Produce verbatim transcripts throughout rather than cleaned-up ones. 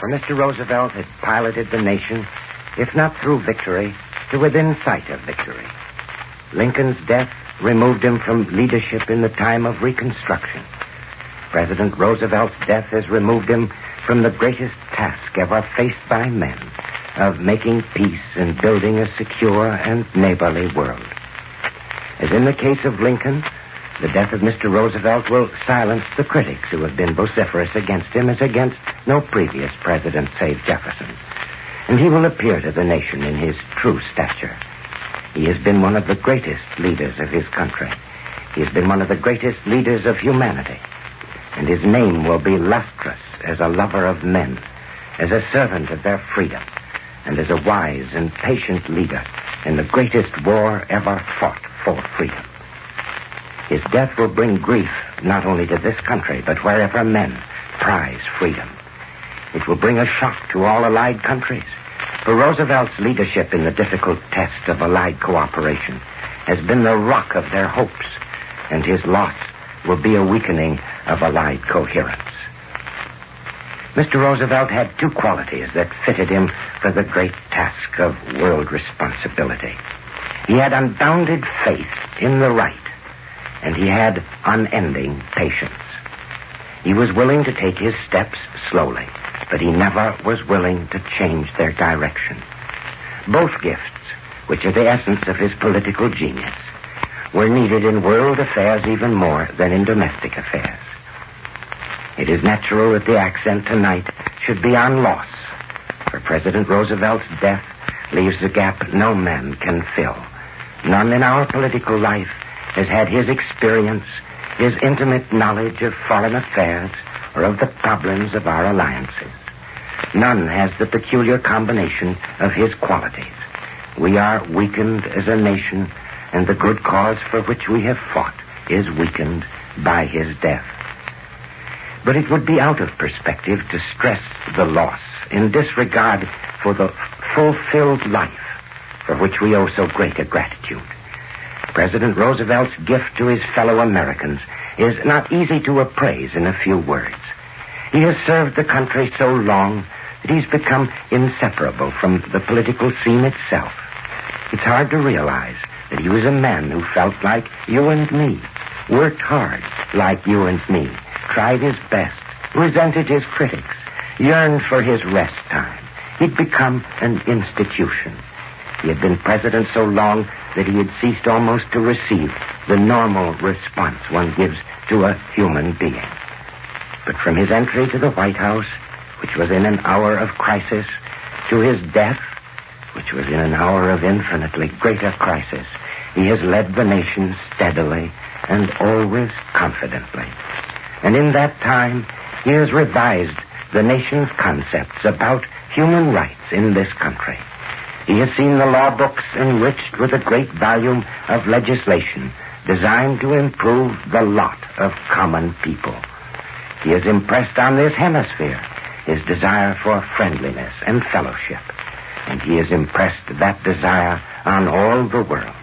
For Mister Roosevelt had piloted the nation, if not through victory, to within sight of victory. Lincoln's death removed him from leadership in the time of Reconstruction. President Roosevelt's death has removed him from the greatest task ever faced by men of making peace and building a secure and neighborly world. As in the case of Lincoln, the death of Mister Roosevelt will silence the critics who have been vociferous against him as against no previous president save Jefferson. And he will appear to the nation in his true stature. He has been one of the greatest leaders of his country. He has been one of the greatest leaders of humanity. And his name will be lustrous as a lover of men, as a servant of their freedom, and as a wise and patient leader in the greatest war ever fought for freedom. His death will bring grief not only to this country, but wherever men prize freedom. It will bring a shock to all allied countries. For Roosevelt's leadership in the difficult test of Allied cooperation has been the rock of their hopes, and his loss will be a weakening of Allied coherence. Mister Roosevelt had two qualities that fitted him for the great task of world responsibility. He had unbounded faith in the right, and he had unending patience. He was willing to take his steps slowly, but he never was willing to change their direction. Both gifts, which are the essence of his political genius, were needed in world affairs even more than in domestic affairs. It is natural that the accent tonight should be on loss, for President Roosevelt's death leaves a gap no man can fill. None in our political life has had his experience, his intimate knowledge of foreign affairs, or of the problems of our alliances. None has the peculiar combination of his qualities. We are weakened as a nation, and the good cause for which we have fought is weakened by his death. But it would be out of perspective to stress the loss in disregard for the fulfilled life for which we owe so great a gratitude. President Roosevelt's gift to his fellow Americans is not easy to appraise in a few words. He has served the country so long that he's become inseparable from the political scene itself. It's hard to realize that he was a man who felt like you and me, worked hard like you and me, tried his best, resented his critics, yearned for his rest time. He'd become an institution. He had been president so long that he had ceased almost to receive the normal response one gives to a human being. But from his entry to the White House, which was in an hour of crisis, to his death, which was in an hour of infinitely greater crisis, he has led the nation steadily and always confidently. And in that time, he has revised the nation's concepts about human rights in this country. He has seen the law books enriched with a great volume of legislation designed to improve the lot of common people. He has impressed on this hemisphere his desire for friendliness and fellowship, and he has impressed that desire on all the world.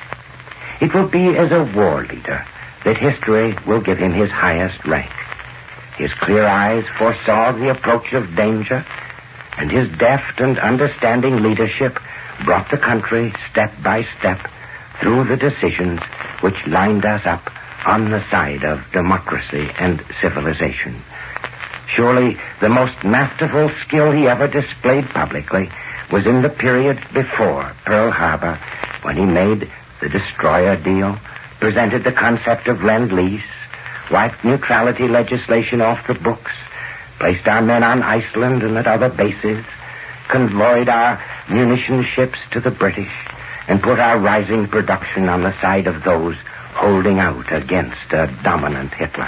It will be as a war leader that history will give him his highest rank. His clear eyes foresaw the approach of danger, and his deft and understanding leadership brought the country step by step through the decisions which lined us up on the side of democracy and civilization. Surely the most masterful skill he ever displayed publicly was in the period before Pearl Harbor, when he made the destroyer deal, presented the concept of Lend-Lease, wiped neutrality legislation off the books, placed our men on Iceland and at other bases, convoyed our munition ships to the British, and put our rising production on the side of those holding out against a dominant Hitler.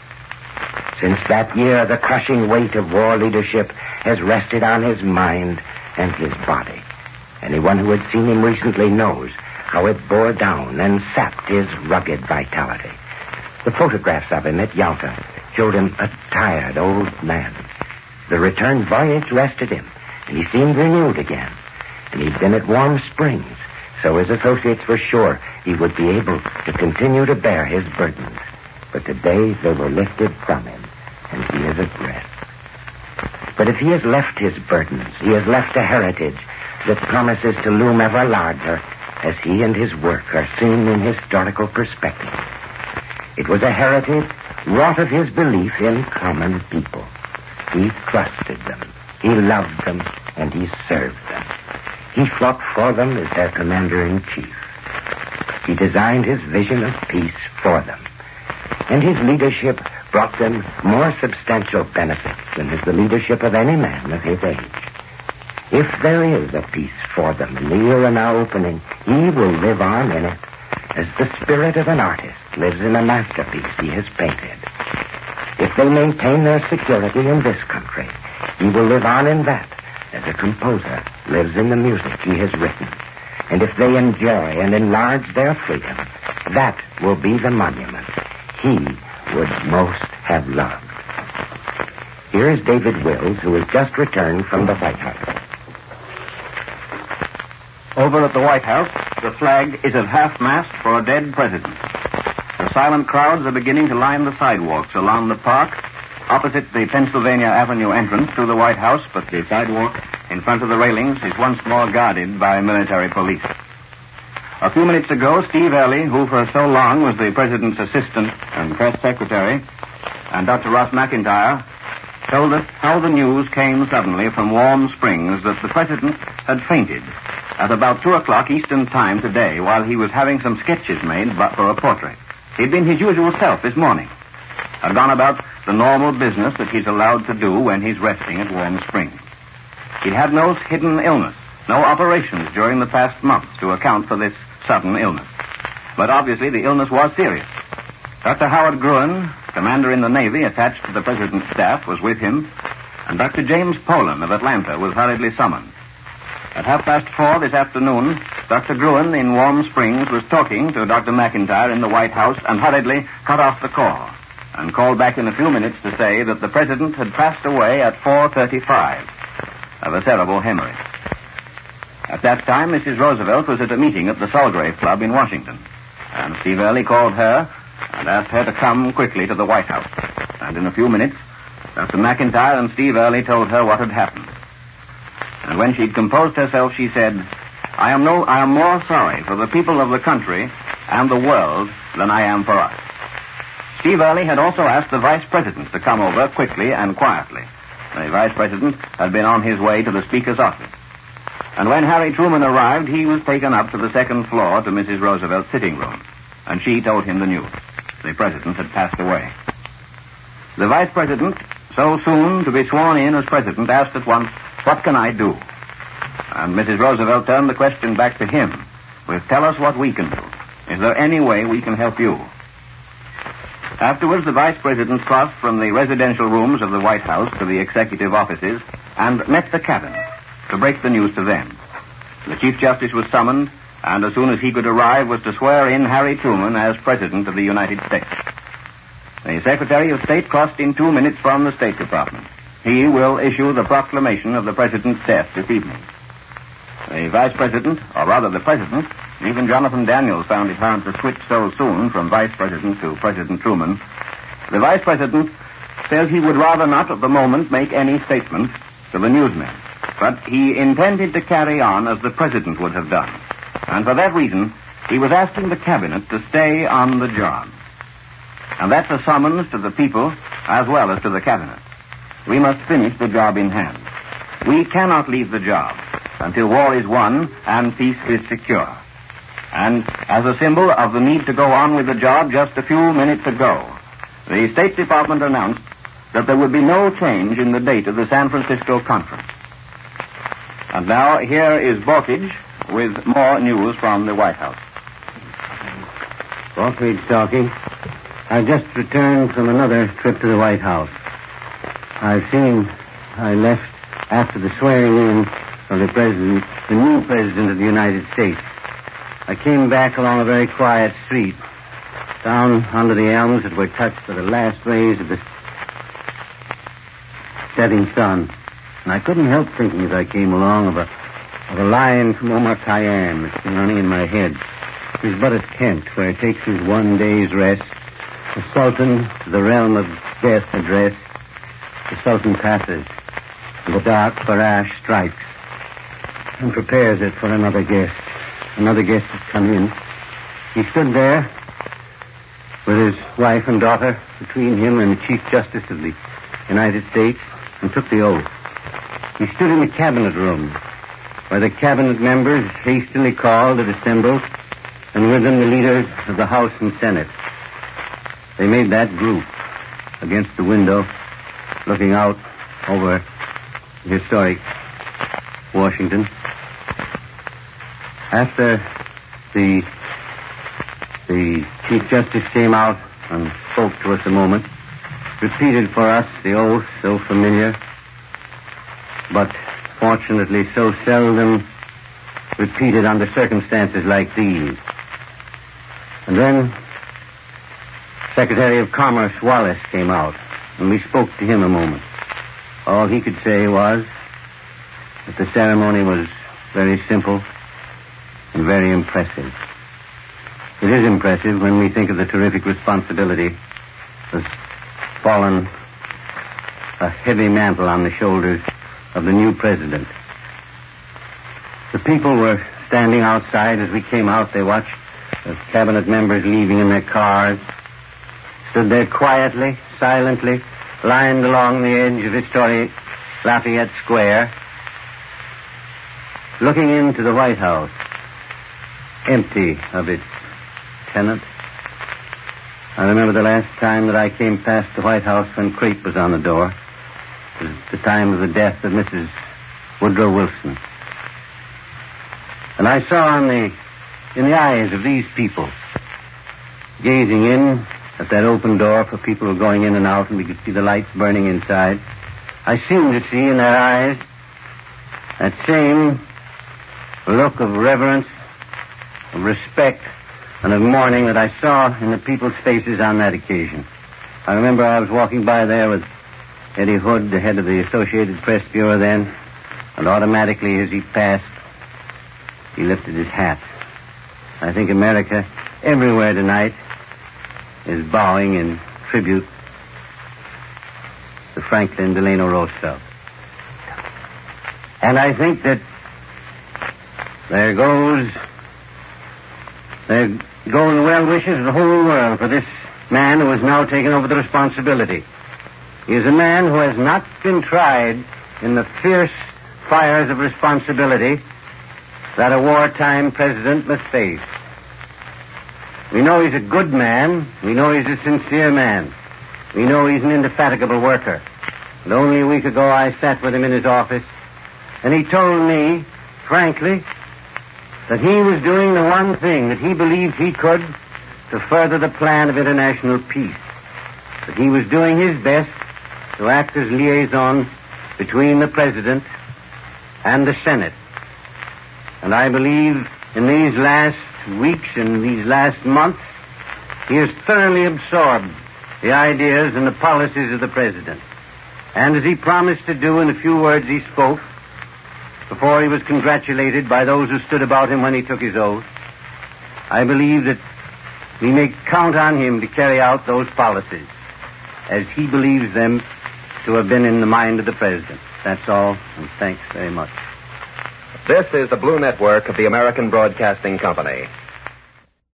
Since that year, the crushing weight of war leadership has rested on his mind and his body. Anyone who had seen him recently knows how it bore down and sapped his rugged vitality. The photographs of him at Yalta showed him a tired old man. The return voyage rested him, and he seemed renewed again. And he'd been at Warm Springs, so his associates were sure he would be able to continue to bear his burdens. But today they were lifted from him, and he is at rest. But if he has left his burdens, he has left a heritage that promises to loom ever larger as he and his work are seen in historical perspective. It was a heritage wrought of his belief in common people. He trusted them, he loved them, and he served them. He fought for them as their commander-in-chief. He designed his vision of peace for them. And his leadership brought them more substantial benefits than is the leadership of any man of his age. If there is a peace for them in the era now opening, he will live on in it as the spirit of an artist lives in a masterpiece he has painted. If they maintain their security in this country, he will live on in that as a composer lives in the music he has written. And if they enjoy and enlarge their freedom, that will be the monument he would most have loved. Here is David Wills, who has just returned from the White House. Over at the White House, the flag is at half-mast for a dead president. The silent crowds are beginning to line the sidewalks along the park opposite the Pennsylvania Avenue entrance to the White House, but the sidewalk in front of the railings is once more guarded by military police. A few minutes ago, Steve Early, who for so long was the president's assistant and press secretary, and Doctor Ross McIntyre, told us how the news came suddenly from Warm Springs that the president had fainted at about two o'clock Eastern Time today while he was having some sketches made for a portrait. He'd been his usual self this morning, had gone about the normal business that he's allowed to do when he's resting at Warm Springs. He'd had no hidden illness, no operations during the past month to account for this sudden illness. But obviously the illness was serious. Doctor Howard Gruen, commander in the Navy attached to the president's staff, was with him, and Doctor James Poland of Atlanta was hurriedly summoned. At half past four this afternoon, Doctor Gruen in Warm Springs was talking to Doctor McIntyre in the White House and hurriedly cut off the call and called back in a few minutes to say that the president had passed away at four thirty-five of a cerebral hemorrhage. At that time, Missus Roosevelt was at a meeting at the Sulgrave Club in Washington, and Steve Early called her and asked her to come quickly to the White House. And in a few minutes, Doctor McIntyre and Steve Early told her what had happened. And when she'd composed herself, she said, I am no, I am more sorry for the people of the country and the world than I am for us. Steve Early had also asked the vice president to come over quickly and quietly. The vice president had been on his way to the speaker's office. And when Harry Truman arrived, he was taken up to the second floor to Missus Roosevelt's sitting room, and she told him the news. The president had passed away. The vice president, so soon to be sworn in as president, asked at once, what can I do? And Missus Roosevelt turned the question back to him with, tell us what we can do. Is there any way we can help you? Afterwards, the vice president crossed from the residential rooms of the White House to the executive offices and met the cabinet to break the news to them. The Chief Justice was summoned, and as soon as he could arrive was to swear in Harry Truman as President of the United States. The Secretary of State crossed in two minutes from the State Department. He will issue the proclamation of the President's death this evening. The Vice President, or rather the President, even Jonathan Daniels found it hard to switch so soon from Vice President to President Truman. The Vice President says he would rather not at the moment make any statement to the newsmen, but he intended to carry on as the President would have done. And for that reason, he was asking the Cabinet to stay on the job. And that's a summons to the people as well as to the Cabinet. We must finish the job in hand. We cannot leave the job until war is won and peace is secure. And as a symbol of the need to go on with the job, just a few minutes ago, the State Department announced that there would be no change in the date of the San Francisco conference. And now here is Borkage with more news from the White House. Borkage talking. I just returned from another trip to the White House. I've seen I left after the swearing in of the president, the new president of the United States. I came back along a very quiet street, down under the elms that were touched by the last rays of the setting sun. And I couldn't help thinking as I came along of a, of a line from Omar Khayyam that's been running in my head. He's but at Kent, where he takes his one day's rest. The Sultan to the realm of death address. The Sultan passes. And the dark barrage strikes and prepares it for another guest. Another guest has come in. He stood there with his wife and daughter between him and the Chief Justice of the United States and took the oath. He stood in the cabinet room where the cabinet members hastily called had assembled, and with them the leaders of the House and Senate. They made that group against the window looking out over historic Washington. After the the Chief Justice came out and spoke to us a moment, repeated for us the oath so familiar, but fortunately so seldom repeated under circumstances like these. And then Secretary of Commerce Wallace came out, and we spoke to him a moment. All he could say was that the ceremony was very simple and very impressive. It is impressive when we think of the terrific responsibility that's fallen a heavy mantle on the shoulders of the new president. The people were standing outside as we came out. They watched the cabinet members leaving in their cars, stood there quietly, silently, lined along the edge of historic Lafayette Square, looking into the White House, empty of its tenant. I remember the last time that I came past the White House when crepe was on the door. It was the time of the death of Missus Woodrow Wilson. And I saw in the, in the eyes of these people, gazing in at that open door for people who were going in and out, and we could see the lights burning inside, I seemed to see in their eyes that same look of reverence, of respect, and of mourning that I saw in the people's faces on that occasion. I remember I was walking by there with Eddie Hood, the head of the Associated Press Bureau then, and automatically as he passed, he lifted his hat. I think America, everywhere tonight, is bowing in tribute to Franklin Delano Roosevelt. And I think that there goes, there go the well wishes of the whole world for this man who has now taken over the responsibility. He is a man who has not been tried in the fierce fires of responsibility that a wartime president must face. We know he's a good man. We know he's a sincere man. We know he's an indefatigable worker. And only a week ago I sat with him in his office, and he told me, frankly, that he was doing the one thing that he believed he could to further the plan of international peace. That he was doing his best to act as liaison between the President and the Senate. And I believe in these last weeks and these last months, he has thoroughly absorbed the ideas and the policies of the President. And as he promised to do in the few words he spoke, before he was congratulated by those who stood about him when he took his oath, I believe that we may count on him to carry out those policies as he believes them to have been in the mind of the President. That's all, and thanks very much. This is the Blue Network of the American Broadcasting Company.